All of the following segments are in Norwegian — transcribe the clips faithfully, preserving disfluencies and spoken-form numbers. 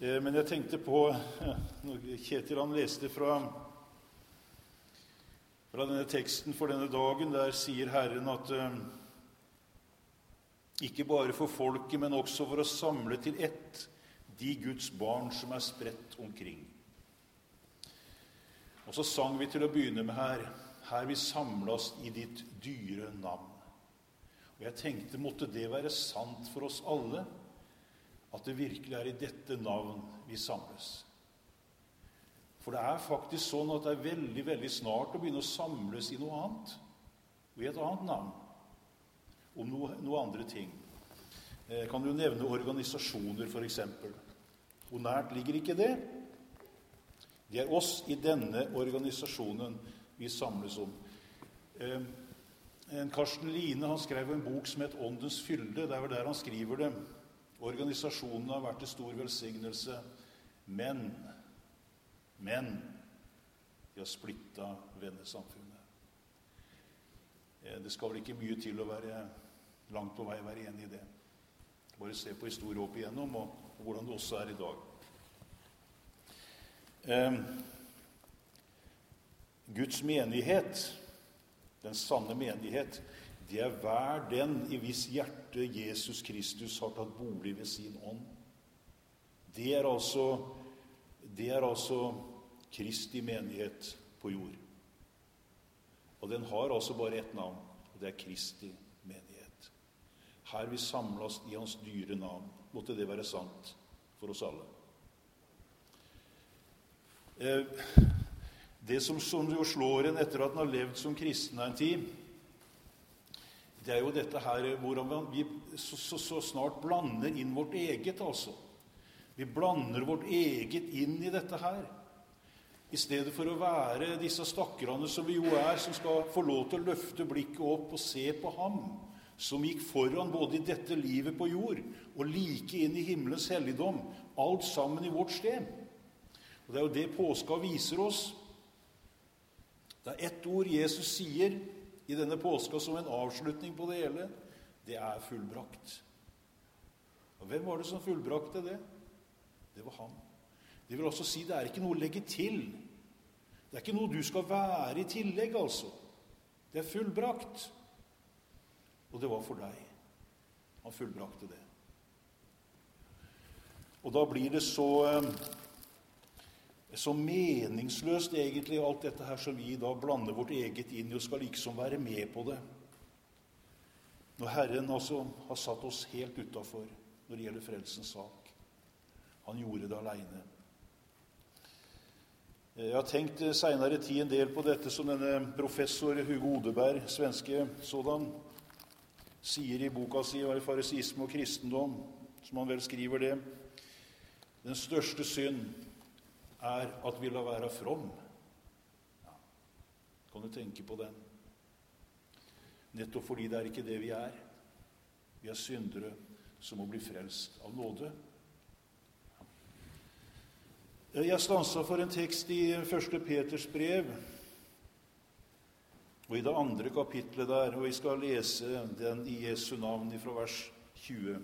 Men jeg tenkte på, Kjetil han leste fra, fra denne teksten for denne dagen, der sier Herren at ikke bare for folket, men også for å samle til ett de Guds barn som er spredt omkring. Og så sang vi til å begynne med her, her vi samles i ditt dyre navn. Og jeg tenkte, måtte det være sant for oss alle, at det virkelig er i dette navn vi samles. For det er faktisk sånn at det er veldig, veldig snart å begynne å samles i noe annet, og i et annet navn, om noe, noe andre ting. Eh, kan du nevne organisasjoner for eksempel? Hvor nært ligger ikke det? Det er oss i denne organisasjonen vi samles om. Eh, en Karsten Line, han skrev en bok som het Åndens fylde, det er vel der han skriver det. Organisasjonen har vært til stor velsignelse, men, men, de har splittet vennesamfunnet. Det skal vel ikke mye til å være langt på vei være enig i det. Bare se på historien opp igjennom, og, og hvordan det også er i dag. Eh, Guds menighet, den sanne menighet, det er hver den i hvis hjerte Jesus Kristus har tatt bolig ved sin ånd. Det er altså, det er altså Kristi menighet på jord. Og den har altså bare ett navn, og det er Kristi menighet. Her vi samles i hans dyre navn. Måtte det være sant for oss alle. Det som, som jo slår en etter at en har levd som kristen en tid, det er jo dette her hvordan vi så, så, så snart blander inn vårt eget, altså. Vi blander vårt eget inn i dette her. I stedet for å være disse stakkerene som vi jo er, som skal få lov til å løfte blikket opp og se på ham, som gikk foran både i dette livet på jord, og like inn i himmelens helligdom, alt sammen i vårt sted. Og det er jo det påska viser oss. Det er ett ord Jesus sier i denne påska som en avslutning på det hele. Det er fullbrakt. Og hvem var det som fullbrakte det? Det var han. Det vil også si, det er ikke noe å legge til. Det er ikke noe du skal være i tillegg, altså. Det er fullbrakt. Og det var for deg. Han fullbrakte det. Og da blir det så... så meningsløst egentlig alt dette her som vi da blander vårt eget inn i og skal liksom være med på det. Når Herren altså har satt oss helt utenfor når det gjelder frelsens sak. Han gjorde det alene. Jeg har tenkt senere tid en del på dette som denne professor Hugo Odeberg, svenske sådan, sier i boka si om farisisme og kristendom, som han vel skriver det. Den største synd er at vi lar være from. Ja. Kan du tenke på den? Nettopp fordi det er ikke det vi er. Vi er syndere som må bli frelst av nåde. Ja. Jeg stanset for en tekst i første Peters brev, og i det andre kapitlet der, og vi skal lese den i Jesu navn fra vers tjue.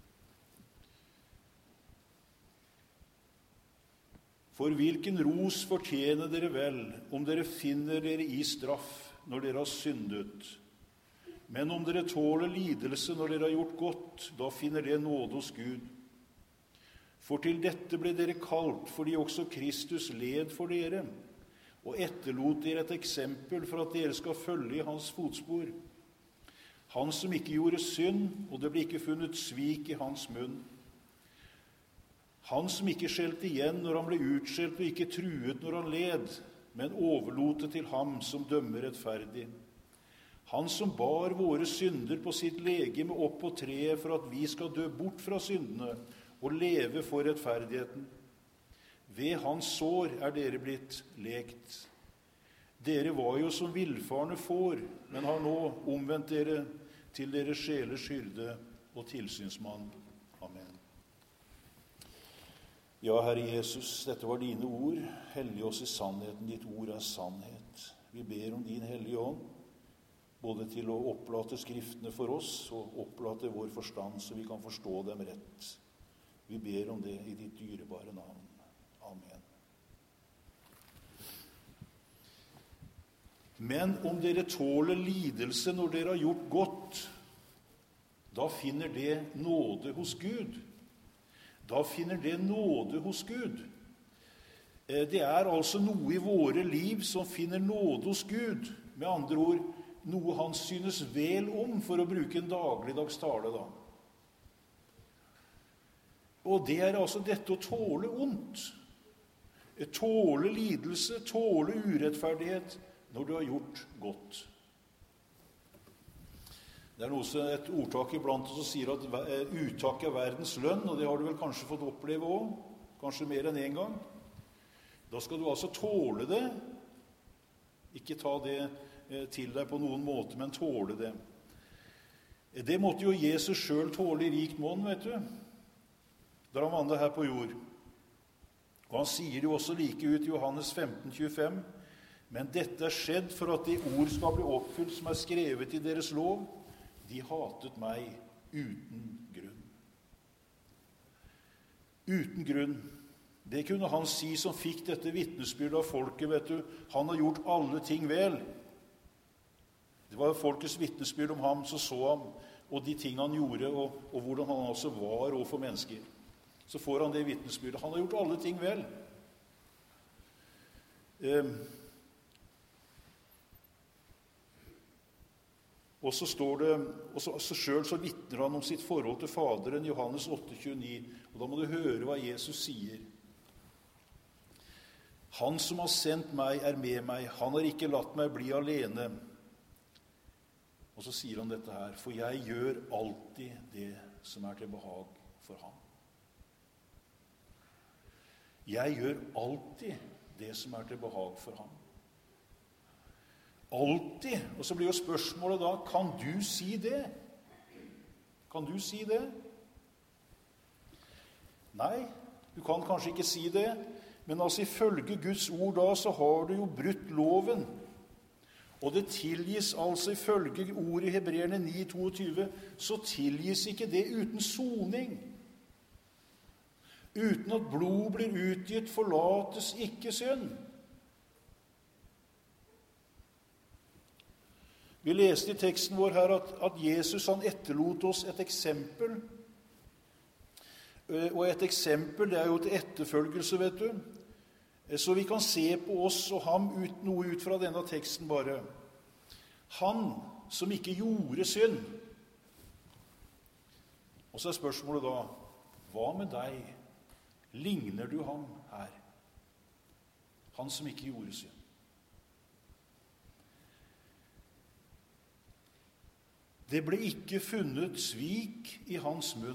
For hvilken ros fortjener dere vel, om dere finner dere i straff når dere har syndet? Men om dere tåler lidelse når dere har gjort godt, da finner det nåde hos Gud. For til dette ble dere kalt, fordi også Kristus led for dere, og etterlot dere et eksempel for at dere skal følge i hans fotspor. Han som ikke gjorde synd, og det ble ikke funnet svik i hans munn. Han som ikke skjelte igjen når han ble utskjelt og ikke truet når han led, men overlot det til ham som dømmer rettferdig. Han som bar våre synder på sitt legeme opp på treet for at vi skal dø bort fra syndene og leve for rettferdigheten. Ved hans sår er dere blitt lekt. Dere var jo som villfarne får, men har nå omvendt dere til deres sjelers hyrde og tilsynsmann. Amen. Ja, Herre Jesus, dette var dine ord. Hellig oss i sannheten. Ditt ord er sannhet. Vi ber om din hellige ånd, både til å opplate skriftene for oss og opplate vår forstand, så vi kan forstå dem rett. Vi ber om det i ditt dyrebare navn. Amen. Men om dere tåler lidelse når dere har gjort godt, da finner det nåde hos Gud. Da finner det nåde hos Gud. Det er altså noe i våre liv som finner nåde hos Gud. Med andre ord, noe han synes vel om, for å bruke en dagligdags tale da. Og det er altså dette å tåle ondt. Tåle lidelse, tåle urettferdighet når du har gjort godt. Det er noe, et ordtak iblant som sier at uttak er verdens lønn, og det har du vel kanskje fått oppleve også, kanskje mer enn en gang. Da skal du altså tåle det, ikke ta det til deg på noen måte, men tåle det. Det måtte jo Jesus selv tåle i rikt monn, vet du, da han vandret her på jord. Og han sier jo også like ut i Johannes femten tjuefem, men dette er skjedd for at de ord skal bli oppfylt som er skrevet i deres lov. De hatet meg uten grunn. Uten grunn. Det kunne han si som fikk dette vitnesbyrd av folket, vet du. Han har gjort alle ting vel. Det var folkets vitnesbyrd om ham, så så ham, og de ting han gjorde, og, og hvordan han også var overfor mennesker. Så får han det vitnesbyrdet. Han har gjort alle ting vel. Eh, Og så står det, og så, så selv så vittner han om sitt forhold til Faderen, Johannes åtte tjueni, og da må du høre hva Jesus sier. Han som har sendt meg er med meg, han har ikke latt meg bli alene. Og så sier han dette her, for jeg gjør alltid det som er til behag for ham. Jeg gjør alltid det som er til behag for ham. Alltid. Og så blir jo spørsmålet da, kan du si det? Kan du si det? Nei, du kan kanskje ikke si det, men altså ifølge Guds ord da, så har du jo brutt loven. Og det tilgis altså ifølge ordet i Hebreerne ni tjueto, så tilgis ikke det uten soning. Uten at blod blir utgitt, forlates ikke synd. Vi leste i teksten vår her at, at Jesus han etterlot oss et eksempel. Og et eksempel, det er jo til etterfølgelse, vet du. Så vi kan se på oss og ham ut, noe ut fra denne teksten bare. Han som ikke gjorde synd. Og så er spørsmålet da, hva med deg? Ligner du ham her? Han som ikke gjorde synd. Det ble ikke funnet svik i hans munn.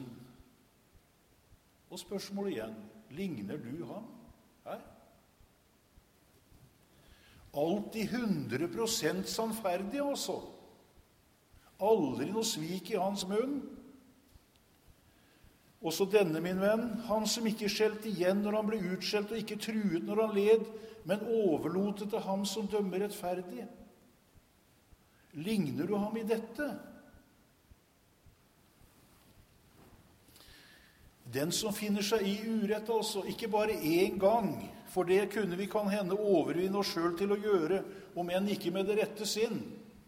Og spørsmålet igjen, ligner du ham her? Alltid hundre prosent sannferdig, altså. Aldri noe svik i hans munn. Også denne, min venn, han som ikke skjelte igjen når han ble utskjelt, og ikke truet når han led, men overlot det til ham som dømmer rettferdig. Ligner du ham i dette? Den som finner seg i urett, altså, ikke bare én gang, for det kunne vi kan hende overvinne oss selv til å gjøre, om enn ikke med det rette sinn.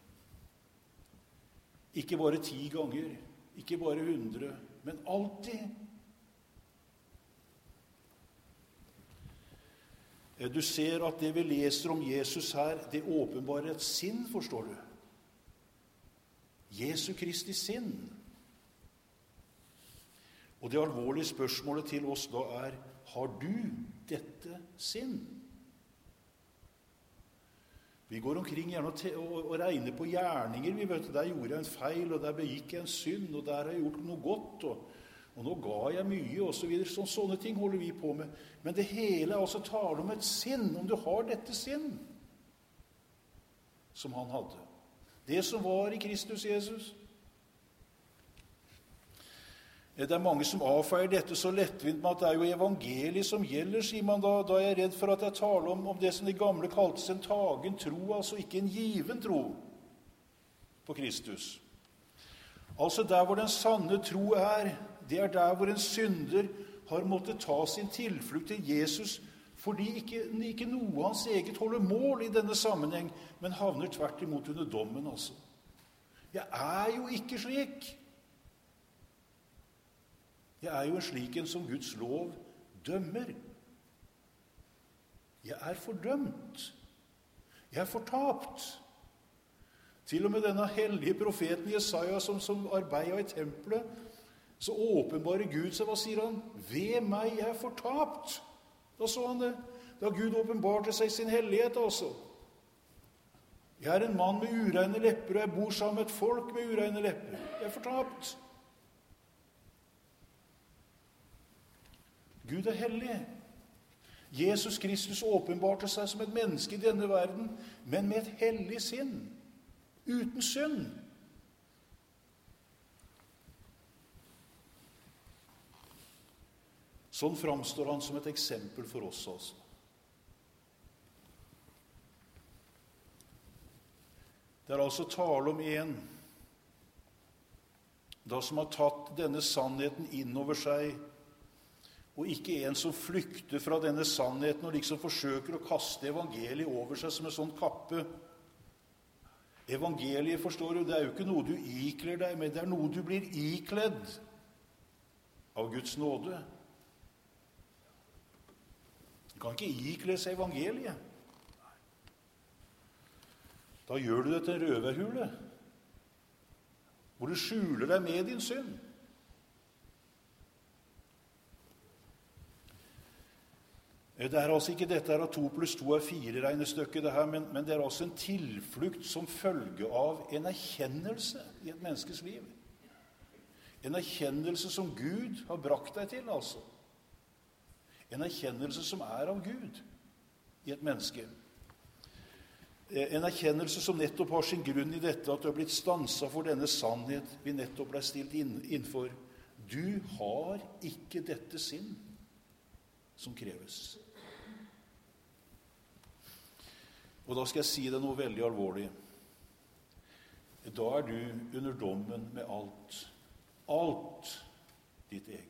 Ikke bare ti ganger, ikke bare hundre, men alltid. Du ser at det vi leser om Jesus her, det åpenbarer et sinn, forstår du. Jesu Kristi sinn. Og det alvorlige spørsmålet til oss da er, har du dette sinn? Vi går omkring gjerne og, og, og regner på gjerninger. Vi vet, der gjorde jeg en feil, og der begikk jeg en synd, og der har jeg gjort noe godt, og, og nå ga jeg mye, og så videre. Så, sånne ting holder vi på med. Men det hele er altså tale om et sinn, om du har dette sinn, som han hadde. Det som var i Kristus Jesus. Det er mange som avfeier dette så lettvint med at det er jo evangeliet som gjelder, sier man da. Da er jeg redd for at jeg taler om, om det som de gamle kaltes en tagen tro, altså ikke en given tro på Kristus. Altså der hvor den sanne tro er, det er der hvor en synder har måttet ta sin tilflukt til Jesus fordi ikke, ikke noe av hans eget holder mål i denne sammenheng, men havner tvert imot under dommen, altså. Jeg er jo ikke slik. Jeg er jo en slik en som Guds lov dømmer. Jeg er fordømt. Jeg er fortapt. Til og med denne hellige profeten Jesaja som, som arbeidet i tempelet, så åpenbarer Gud seg. Hva sier han? Ved meg jeg er fortapt. Da så han det. Da Gud åpenbarte seg sin hellighet, altså. Jeg er en mann med ureine lepper, og jeg bor sammen med et folk med ureine lepper. Jeg er fortapt. Gud er hellig. Jesus Kristus åpenbarte seg som et menneske i denne verden, men med et hellig sinn, uten synd. Sånn framstår han som et eksempel for oss, altså. Det er altså tale om en da som har tatt denne sannheten inn over seg, og ikke en som flykter fra denne sannheten og liksom forsøker å kaste evangeliet over seg som en sånn kappe. Evangeliet, forstår du, det er jo ikke noe du ikler deg, men det er noe du blir ikledd av Guds nåde. Du kan ikke ikle seg evangeliet. Da gjør du det til en røverhule, hvor du skjuler deg med din synd. Det er altså ikke dette her at to pluss to er fire regnestykket, det her, men, men det er altså en tilflukt som følge av en erkjennelse i et menneskes liv. En erkjennelse som Gud har brakt deg til, altså. En erkjennelse som er av Gud i et menneske. En erkjennelse som nettopp har sin grunn i dette, at du har blitt stanset for denne sannhet vi nettopp ble stilt inn, innenfor. Du har ikke dette sinn som kreves. Og da skal jeg si deg noe veldig alvorlig. Da er du under dommen med alt. Alt ditt eget.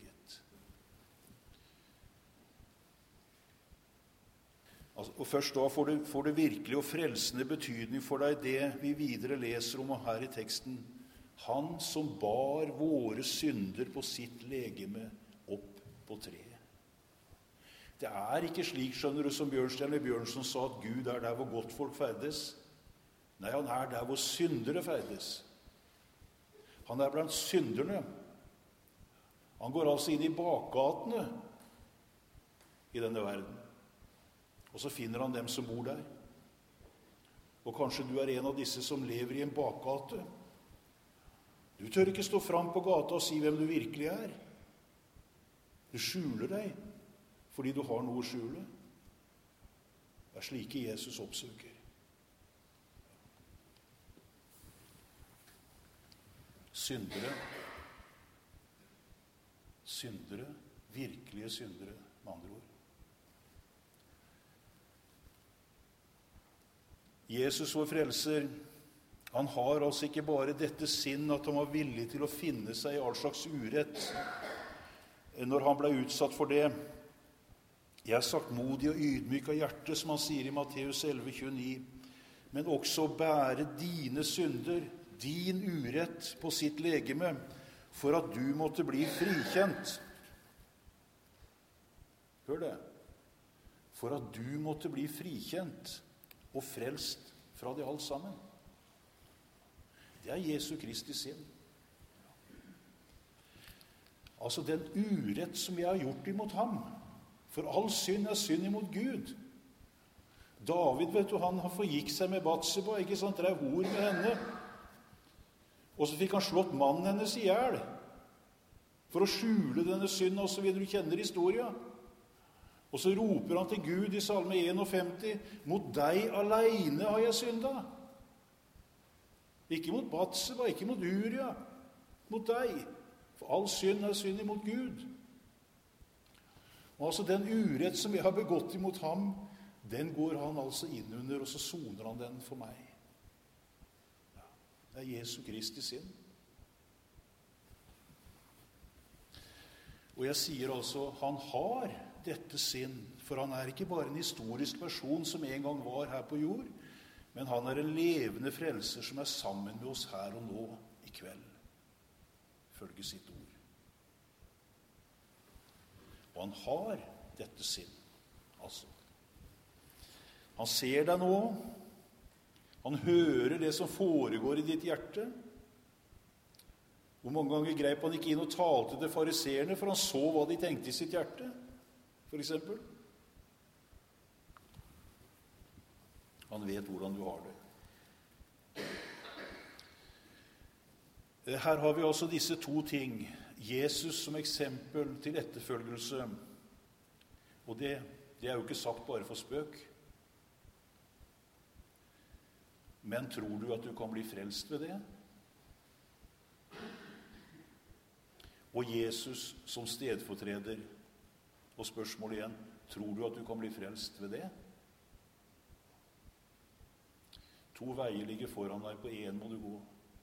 Altså, og først da får det, får det virkelig og frelsende betydning for deg det vi videre leser om her i teksten. Han som bar våre synder på sitt legeme opp på treet. Det er ikke slik, skjønner du, som Bjørnstjerne Bjørnson sa, at Gud er der hvor godt folk ferdes. Nei, han er der hvor syndere ferdes. Han er blant synderne. Han går altså inn i bakgatene i denne verden. Og så finner han dem som bor der. Og kanskje du er en av disse som lever i en bakgate. Du tør ikke stå fram på gata og si hvem du virkelig er. Du skjuler deg fordi du har noe å skjule. Det er slike Jesus oppsøker. Syndere. Syndere. Virkelige syndere, med andre ord. Jesus, vår frelser, han har altså ikke bare dette sinn at han var villig til å finne seg i all slags urett når han ble utsatt for det. Jeg er saktmodig og ydmyk av hjerte, som han sier i Matteus elleve tjueni, men også å bære dine synder, din urett på sitt legeme, for at du måtte bli frikjent. Hør det. For at du måtte bli frikjent og frelst fra det alt sammen. Det er Jesu Kristi sinn. Altså den urett som jeg har gjort imot ham. For all synd er synd imot Gud. David, vet du, han forgikk seg med Batseba, ikke sant? Drev hor med henne. Og så fikk han slått mannen hennes ihjel for å skjule denne synden, og så videre. Du kjenner historien. Og så roper han til Gud i Salme femtien, mot deg alene har jeg syndet. Ikke mot Batseba, ikke mot Uria, mot deg. For all synd er synd imot Gud. Og altså den urett som jeg har begått imot ham, den går han altså inn under, og så soner han den for meg. Ja, det er Jesu Kristi sinn. Og jeg sier altså, han har dette sinn, for han er ikke bare en historisk person som en gang var her på jord, men han er en levende frelser som er sammen med oss her og nå i kveld, følge sitt ord. Og han har dette sinn, altså. Han ser deg nå, han hører det som foregår i ditt hjerte. Hvor mange ganger greip han ikke inn og talte til fariseerne, for han så hva de tenkte i sitt hjerte, for eksempel. Han vet hvordan du har det. Her har vi altså disse to ting. Jesus som eksempel til etterfølgelse. Og det, det er jo ikke sagt bare for spøk. Men tror du at du kan bli frelst ved det? Og Jesus som stedfortreder. Og spørsmålet igjen, tror du at du kan bli frelst ved det? To veier ligger foran deg, på en må du gå.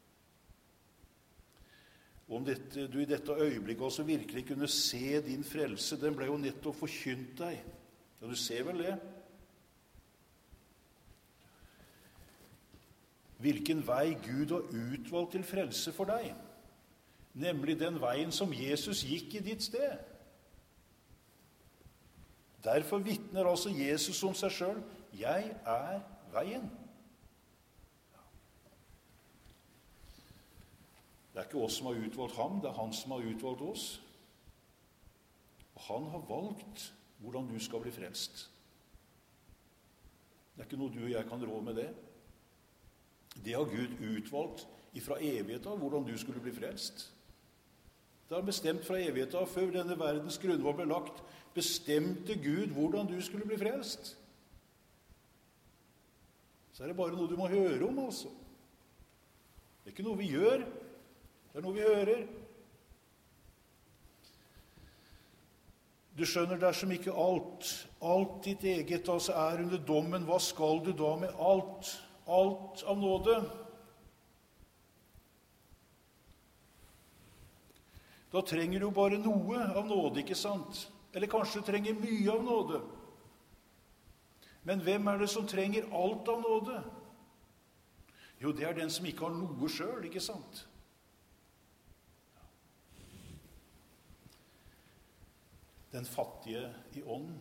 Om dette, du i dette øyeblikket også virkelig kunne se din frelse, den ble jo nettopp forkynt deg. Ja, du ser vel det? Hvilken vei Gud har utvalgt til frelse for deg, nemlig den veien som Jesus gikk i ditt sted. Derfor vitner altså Jesus om seg selv, jeg er veien. Det er ikke oss som har utvalgt ham, det er han som har utvalgt oss. Og han har valgt hvordan du skal bli frelst. Det er ikke noe du og jeg kan rå med det. Det har Gud utvalgt ifra evighet av, hvordan du skulle bli frelst. Det har bestemt fra evighet av, før denne verdens grunnvoll ble lagt, bestemte Gud hvordan du skulle bli frelst. Så er det bare noe du må høre om, altså. Det er ikke noe vi gjør, det er noe vi hører. Du skjønner, dersom ikke alt, alt ditt eget altså er under dommen, hva skal du da med alt, alt av nåde? Da trenger du bare noe av nåde, ikke sant? Eller kanskje du trenger mye av nåde. Men hvem er det som trenger alt av nåde? Jo, det er den som ikke har noe selv, ikke sant? Den fattige i ånden.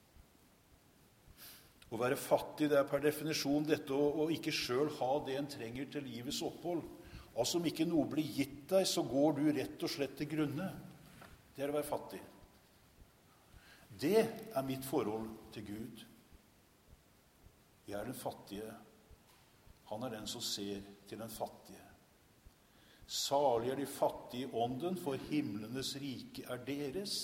Å være fattig, det er per definisjon dette å, å ikke selv ha det en trenger til livets opphold. Altså om ikke noe blir gitt deg, så går du rett og slett til grunne. Det er å være fattig. Det er mitt forhold til Gud. Jeg er den fattige. Han er den som ser til den fattige. Salig er de fattige i ånden, for himlenes rike er deres.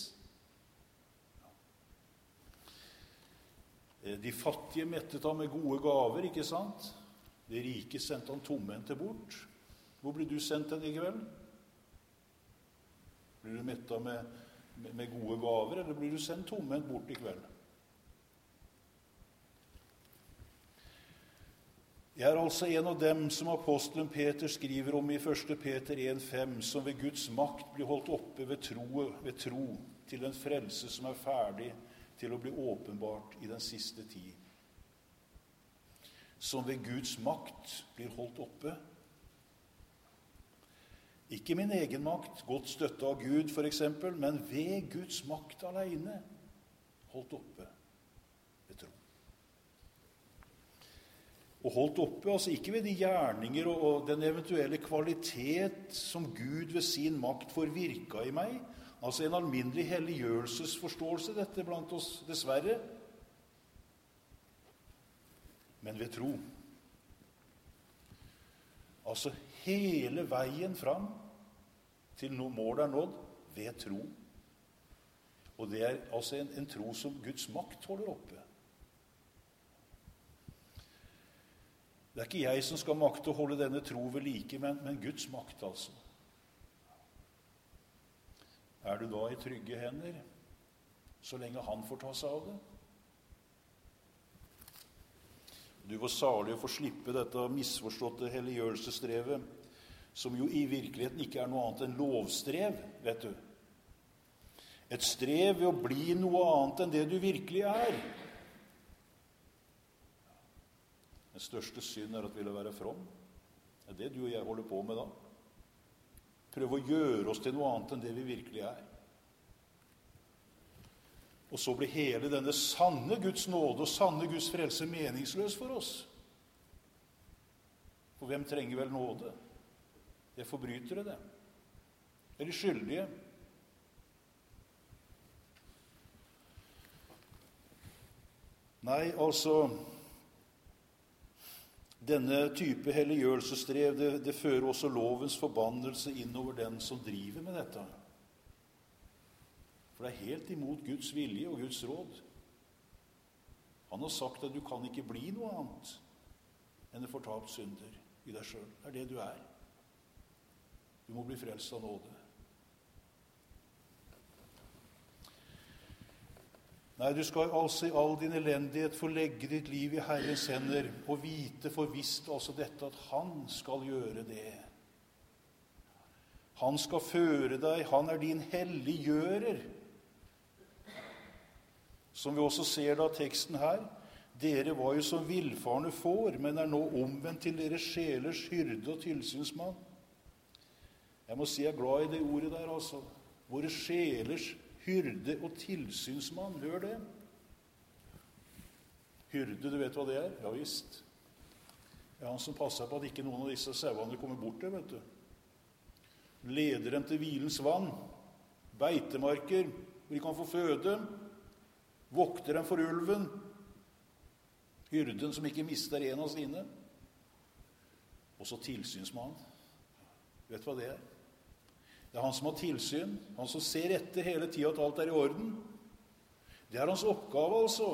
De fattige mettet han med gode gaver, ikke sant? De rike sendte han tomhendte bort. Hvor blir du sendt den i kveld? Blir du mettet med, med, med gode gaver, eller blir du sendt tomhendt bort i kveld? Jeg er altså en av dem som apostelen Peter skriver om i første Peter en fem, som ved Guds makt blir holdt oppe ved tro, ved tro til en frelse som er ferdig til å bli åpenbart i den siste tid. Som ved Guds makt blir holdt oppe. Ikke min egen makt, godt støttet av Gud for eksempel, men ved Guds makt alene holdt oppe ved tro. Og holdt oppe, altså ikke ved de gjerninger og, og den eventuelle kvalitet som Gud ved sin makt får virka i meg, altså en alminnelig helliggjørelsesforståelse dette blant oss, dessverre. Men ved tro. Altså hele veien fram til noe mål er nådd ved tro. Og det er altså en, en tro som Guds makt holder oppe. Det er ikke jeg som skal makte å holde denne tro ved like, men, men Guds makt altså. Er du da i trygge hender, så lenge han får ta seg av det? Du var salig å få slippe dette misforståtte helliggjørelsesstrevet, som jo i virkeligheten ikke er noe annet enn lovstrev, vet du. Et strev ved å bli noe annet enn det du virkelig er. Den største synd er at vi vil være from. Det er det du og jeg holder på med da. Prøve å gjøre oss til noe annet enn det vi virkelig er. Og så blir hele denne sanne Guds nåde og sanne Guds frelse meningsløs for oss. For hvem trenger vel nåde? Det er forbrytere, det. Eller skyldige. Nei, altså, denne type helliggjørelsesstrev, det, det fører også lovens forbannelse innover den som driver med dette. For det er helt imot Guds vilje og Guds råd. Han har sagt at du kan ikke bli noe annet enn en fortapt synder i deg selv. Det er det du er. Du må bli frelst av nåde. Nei, du skal altså i all din elendighet få legge ditt liv i Herrens hender og vite for visst altså dette at han skal gjøre det. Han skal føre deg, han er din helliggjører. Som vi også ser da teksten her, dere var jo som villfarne får, men er nå omvendt til deres sjelers hyrde og tilsynsmann. Jeg må si jeg er glad i det ordet der, altså. Våre sjelers hyrde og tilsynsmann, hør det. Hyrde, du vet hva det er? Ja visst. Det er han som passer på at ikke noen av disse sauene kommer bort der, vet du. Leder dem til hvilens vann, beitemarker, hvor de kan få føde, vokter dem for ulven, hyrden som ikke mister en av sine, og så tilsynsmann. Vet du hva det er? Det er han som har tilsyn, han som ser etter hele tiden at alt er i orden. Det er hans oppgave, altså.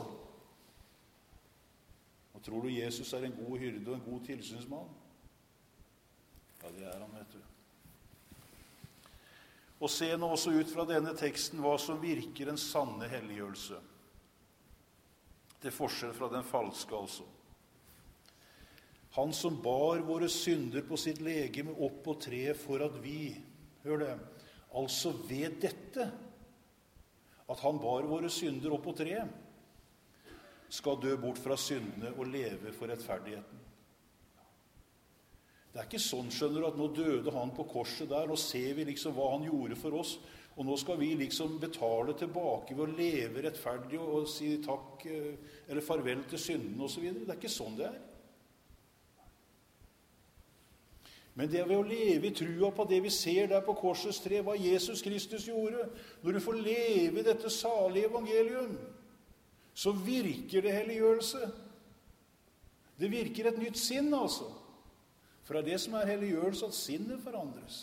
Og tror du Jesus er en god hyrde og en god tilsynsmann? Ja, det er han, vet du. Og se nå også ut fra denne teksten hva som virker en sanne helliggjørelse. Til forskjell fra den falske, altså. Han som bar våre synder på sitt legeme opp på treet for at vi, hør det, altså ved dette, at han bar våre synder opp på treet, skal dø bort fra syndene og leve for rettferdigheten. Det er ikke sånn, skjønner du, at nå døde han på korset der, nå ser vi liksom hva han gjorde for oss, og nå skal vi liksom betale tilbake ved å leve rettferdig og, og si takk eller farvel til synden og så videre. Det er ikke sånn det er. Men det er ved å leve i trua på det vi ser der på korsets tre, hva Jesus Kristus gjorde. Når du får leve i dette salige evangelium, så virker det helliggjørelse. Det virker et nytt sinn, altså. For det er det som er helliggjørelse, at sinnet forandres.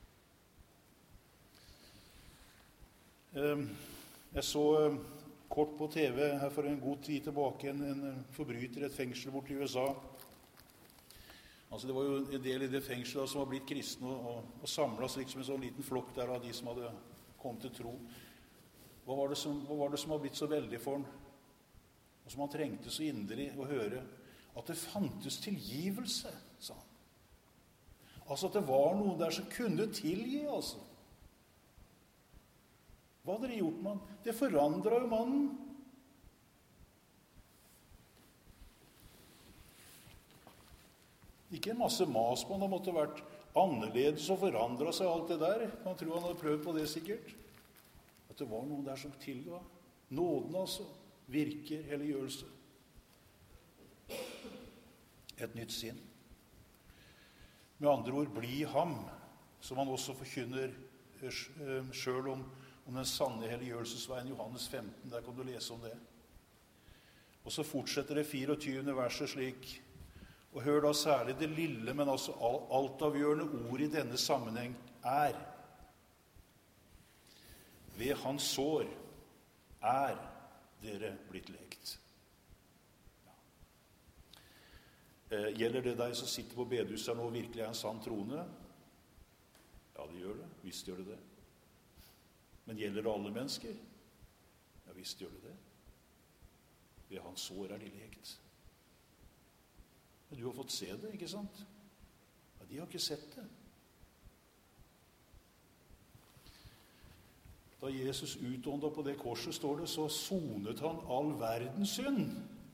Jeg så kort på T V her for en god tid tilbake en, en forbryter i et fengsel bort i U S A. Altså det var jo en del i det fengselet som var blitt kristne og, og, og samlet liksom en sånn liten flokk der av de som hadde kommet til tro. Hva var det som, hva var det som var blitt så veldig for han? Og som han trengte så inderlig å høre? At det fantes tilgivelse, sa han. Altså at det var noen der som kunne tilgi, altså. Hva hadde de gjort, mann? Det forandret jo mannen. Ikke en masse mas på han, det måtte vært annerledes og forandret seg alt det der. Man tror han hadde prøvd på det sikkert. At det var noen der som tilga. Nåden altså, virker helliggjørelse. Et nytt sinn. Med andre ord, bli ham, som han også forkynner selv om, om den sanne helliggjørelsesveien, Johannes femten, der kan du lese om det. Og så fortsetter det fireogtyvende verset slik, og hør da særlig det lille, men altså altavgjørende ord i denne sammenheng er: ved hans sår er dere blitt lekt. Gjelder det deg som sitter på bedehuset nå og virkelig er en sann trone? Ja, det gjør det. Visst gjør det det. Men gjelder det alle mennesker? Ja, visst gjør det det. Ved hans sår er de lekt. Men du har fått se det, ikke sant? Ja, de har ikke sett det. Da Jesus utåndet på det korset, står det, så sonet han all verdens synd.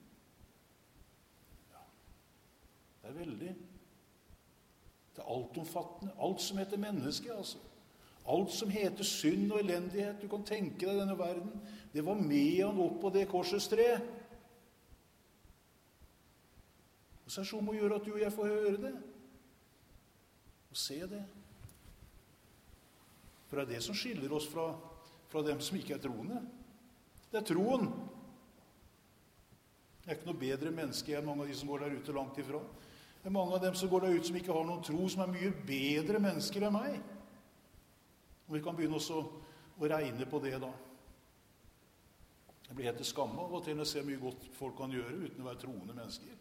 Ja, det er veldig. Det er altomfattende. Alt som heter menneske, altså. Alt som heter synd og elendighet, du kan tenke deg denne verden, det var med han opp på det korsets tre. Og så er det så må gjøre at du og jeg får høre det. Og se det. For det er det som skiller oss fra, fra dem som ikke er troende. Det er troen. Jeg er ikke noe bedre menneske enn mange av de som går der ute langt ifra. Det er mange av dem som går der ute som ikke har noen tro, som er mye bedre mennesker enn meg. Og vi kan begynne også å regne på det da. Jeg blir helt til skamme av og til å se mye godt folk kan gjøre uten å være troende mennesker.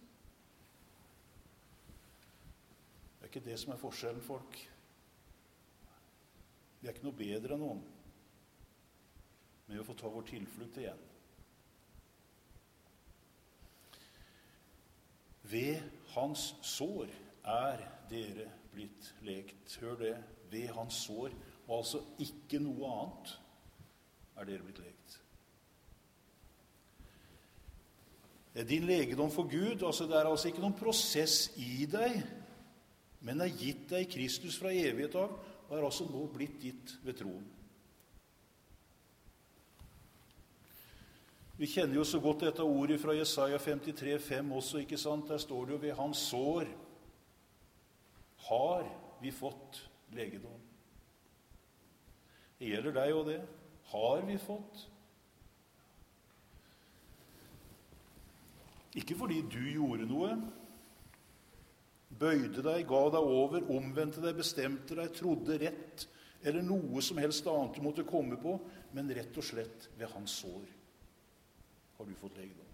Det er ikke det som er forskjellen, folk. Vi er ikke noe bedre enn noen. Men vi får ta vår tilflukt igjen. Ved hans sår er dere blitt lekt. Hør det. Ved hans sår, og altså ikke noe annet, er dere blitt lekt. Din legedom for Gud, altså det er altså ikke noen prosess i deg, men er gitt deg i Kristus fra evighet av, og er altså nå blitt gitt ved troen. Vi kjenner jo så godt dette ordet fra Jesaja femtitre fem også, ikke sant? Der står det jo, ved hans sår har vi fått legedom. Det gjelder deg og det. Har vi fått? Ikke fordi du gjorde noe, bøyde deg, ga deg over, omvendte deg, bestemte deg, trodde rett, eller noe som helst annet du måtte komme på, men rett og slett ved hans sår har du fått legedom.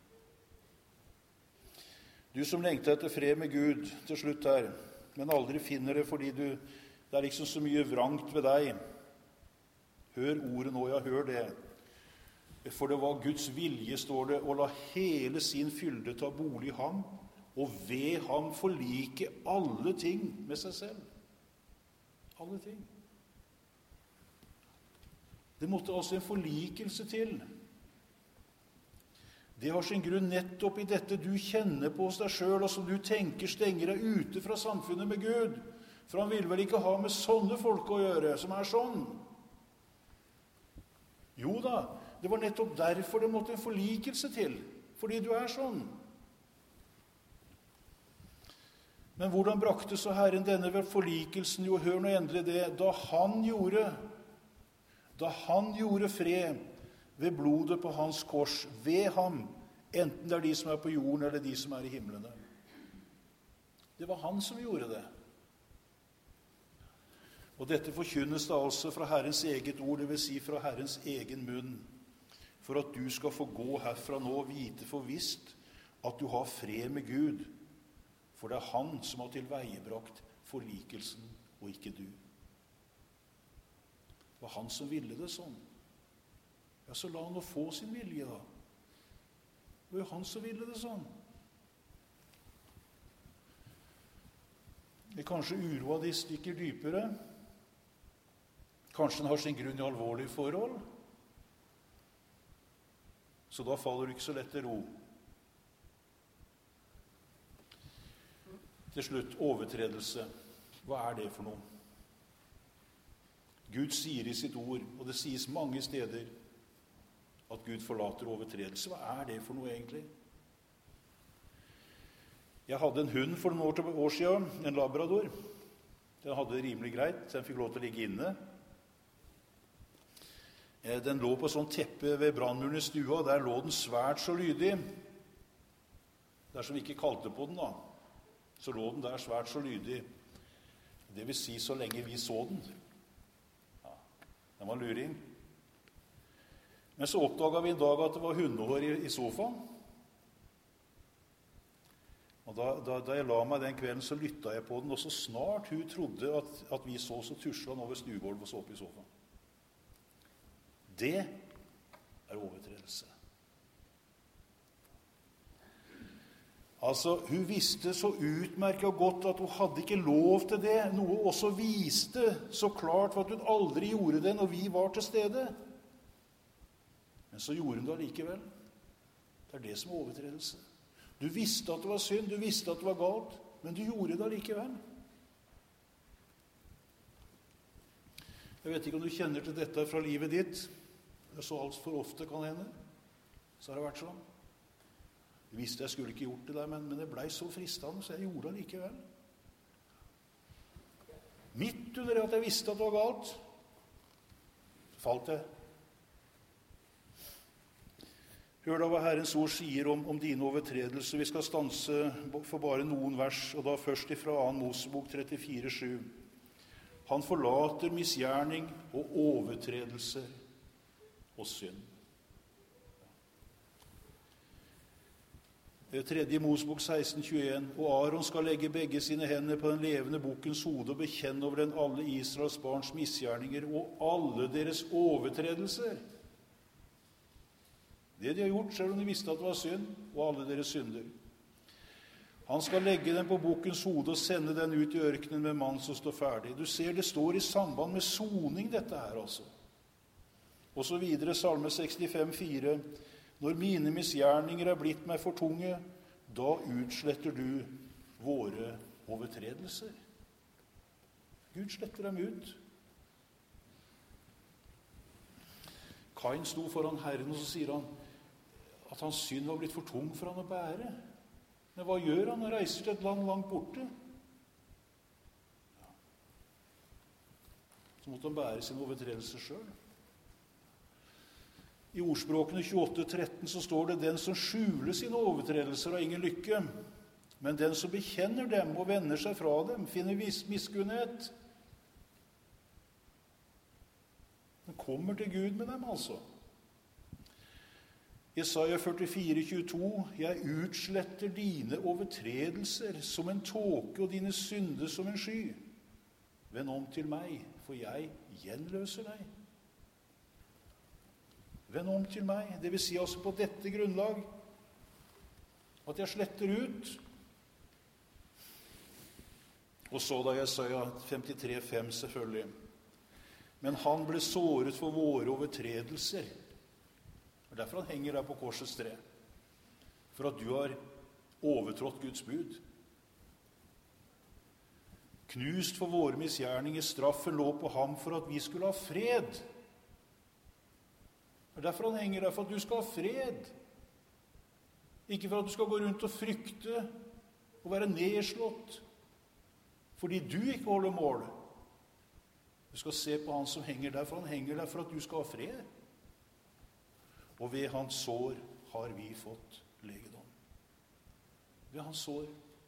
Du som lengter etter fred med Gud til slutt her, men aldri finner det fordi du, det er liksom så mye vrangt ved deg. Hør ordet nå, ja, hør det. For det var Guds vilje, står det, å la hele sin fylde ta bolig i ham, og ved ham forlike alle ting med seg selv. Alle ting. Det måtte altså en forlikelse til. Det har sin grunn nettopp i dette du kjenner på hos deg selv, og som du tenker stenger deg ute fra samfunnet med Gud. For han vil vel ikke ha med sånne folk å gjøre, som er sånn. Jo da, det var nettopp derfor det måtte en forlikelse til, fordi du er sånn. Men hvordan brakte så Herren denne forlikelsen? Jo, hør nå endelig det, da han gjorde, da han gjorde fred ved blodet på hans kors, ved ham, enten det er de som er på jorden eller de som er i himlene. Det var han som gjorde det. Og dette forkynnes da altså fra Herrens eget ord, det vil si fra Herrens egen munn, for at du skal få gå herfra nå og vite for visst at du har fred med Gud, for det er han som har tilveiebrakt forlikelsen, og ikke du. Det var han som ville det sånn. Ja, så la han nå få sin vilje da. Det var jo han som ville det sånn. Det er kanskje uroa de stikker dypere. Kanskje den har sin grunn i alvorlige forhold. Så da faller du ikke så lett til ro. Til slutt, overtredelse. Hva er det for noe? Gud sier i sitt ord, og det sies mange steder, at Gud forlater overtredelse. Hva er det for noe egentlig? Jeg hadde en hund for noen år, år siden, en labrador. Den hadde det rimelig greit, den fikk lov til å ligge inne. Den lå på sånn teppe ved brannmuren i stua, og der lå den svært så lydig. Dersom vi ikke kalte på den da, så lå den der svært så lydig. Det vil si så lenge vi så den. Ja, den var luring. Men så oppdaget vi en dag at det var hundehår i, i sofaen. Og da, da, da jeg la meg den kvelden, så lyttet jeg på den, og så snart hun trodde at, at vi så, så tuslet han over stuegulvet og så opp i sofaen. Det er overtredelse. Altså, hun visste så utmerket godt at hun hadde ikke lov til det, noe også viste så klart for at hun aldri gjorde det når vi var til stede. Men så gjorde han det allikevel. Det er det som er overtredelse. Du visste at det var synd, du visste at det var galt, men du gjorde det allikevel. Jeg vet ikke om du kjenner til dette fra livet ditt. Det er så alt for ofte kan hende. Så har det vært sånn. Jeg visste jeg skulle ikke gjort det der, men, men det ble så fristende, så jeg gjorde det likevel. Midt under det at jeg visste at det var galt, så falt jeg. Hør da hva Herrens ord sier om, om dine overtredelser. Vi skal stanse for bare noen vers, og da først ifra annen Mosebok trettifire sju. Han forlater misgjerning og overtredelser og synd. Tredje Mosebok seksten tjueen. Og Aaron skal legge begge sine hender på den levende bukkens hode og bekjenne over den alle Israels barns misgjerninger og alle deres overtredelser. Det de har gjort, selv om de visste at det var synd, og alle deres synder. Han skal legge den på bukkens hode og sende den ut i ørkenen med mann som står ferdig. Du ser, det står i samband med soning, dette her altså. Og så videre, Salme sekstifem fire. Når mine misgjerninger er blitt meg for tunge, da utsletter du våre overtredelser. Gud sletter dem ut. Kain sto foran Herren, og så sier han at hans synd var blitt for tung for han å bære. Men hva gjør han? Han reiser til et land langt borte. Så måtte han bære sin overtredelse selv. I ordspråkene tjueåtte tretten så står det: den som skjuler sine overtredelser har ingen lykke, men den som bekjenner dem og vender seg fra dem, finner miskunnhet. Den kommer til Gud med dem, altså. Jesaja førtifire tjueto. Jeg utsletter dine overtredelser som en tåke og dine synder som en sky. Vend om til meg, for jeg gjenløser deg. Vend om til meg, det vil si altså på dette grunnlag, at jeg sletter ut. Og så da Jesaja femtitre fem selvfølgelig. Men han ble såret for våre overtredelser. Det er derfor han henger der på korsets tre. For at du har overtrådt Guds bud. Knust for våre misgjerninger, straffen lå på ham for at vi skulle ha fred. Det er derfor han henger der, for at du skal ha fred. Ikke for at du skal gå rundt og frykte og være nedslått, fordi du ikke holder mål. Du skal se på han som henger der, for han henger der for at du skal ha fred. Og ved hans sår har vi fått legedom. Ved hans sår.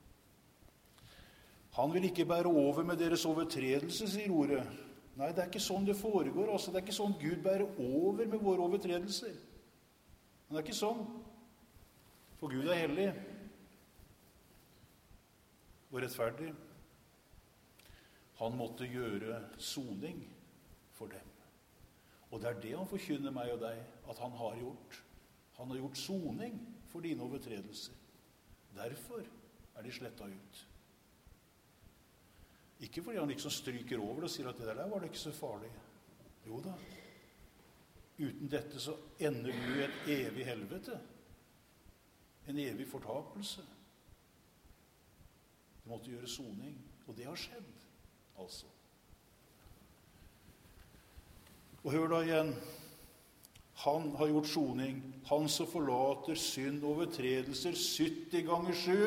Han vil ikke bære over med deres overtredelse, sier ordet. Nei, det er ikke sånn det foregår. Altså. Det er ikke sånn Gud bærer over med våre overtredelser. Men det er ikke sånn. For Gud er hellig og rettferdig. Han måtte gjøre soning for dem. Og det er det han forkynner meg og deg, at han har gjort. Han har gjort soning for dine overtredelser. Derfor er de slettet ut. Ikke fordi han liksom stryker over det og sier at det der var det ikke så farlig. Jo da. Uten dette så ender du i et evig helvete. En evig fortapelse. Du måtte gjøre soning, og det har skjedd, altså. Og hør da igjen. Han har gjort soning. Han som forlater synd og overtredelser sytti ganger sju.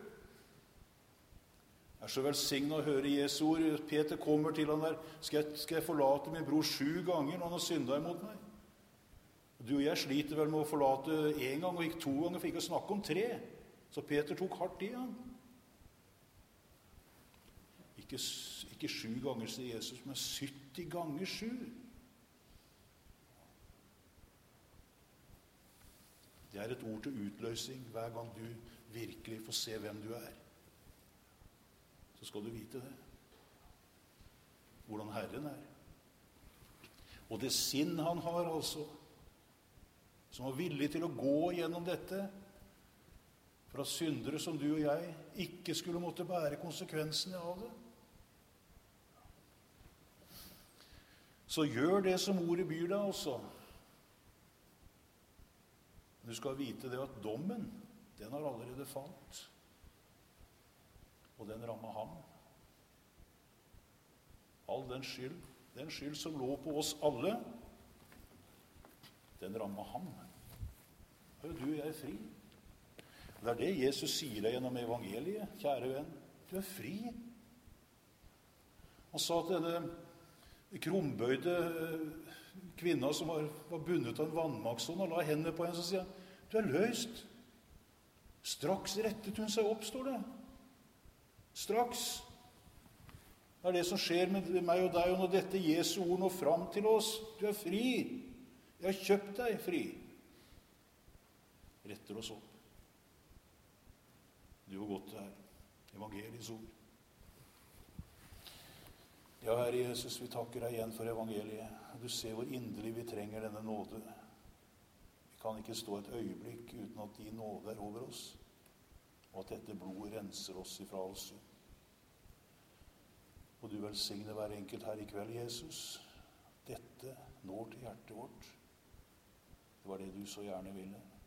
Det er så velsignet å høre Jesu ord. Peter kommer til han der. Skal jeg, skal jeg forlate min bror sju ganger når han har syndet imot meg? Du og jeg sliter vel med å forlate en gang og ikke to ganger, for ikke å snakke om tre. Så Peter tok hardt i han. Ikke, ikke sju ganger, sier Jesus, men sytti ganger sju. Det er et ord til utløsning hver gang du virkelig får se hvem du er. Så skal du vite det. Hvordan Herren er. Og det sinn han har, altså, som var villig til å gå gjennom dette, for at syndere som du og jeg ikke skulle måtte bære konsekvensene av det. Så gjør det som ordet byr deg, altså. Du skal vite det at dommen, den har allerede falt. Og den rammer ham. All den skyld, den skyld som lå på oss alle, den rammer ham. Og du og jeg er fri. Det er det Jesus sier deg gjennom evangeliet, kjære venn. Du er fri. Han sa til denne krumbøyde kvinna som var, var bundet av en vannmakshånd, og la hendene på henne, så sier han, du er løst. Straks rettet hun seg opp, står det. Straks. Det er det som skjer med meg og deg, og når dette Jesu ord når fram til oss. Du er fri. Jeg har kjøpt deg fri. Retter oss opp. Du har gått her. Evangeliets ord. Ja, Herre Jesus, vi takker deg igjen for evangeliet. Du ser hvor inderlig vi trenger denne nåde. Vi kan ikke stå et øyeblikk uten at din nåde er over oss, og at dette blodet renser oss ifra all synd. Og du velsigne hver enkelt her i kveld, Jesus. Dette når til hjertet vårt. Det var det du så gjerne ville.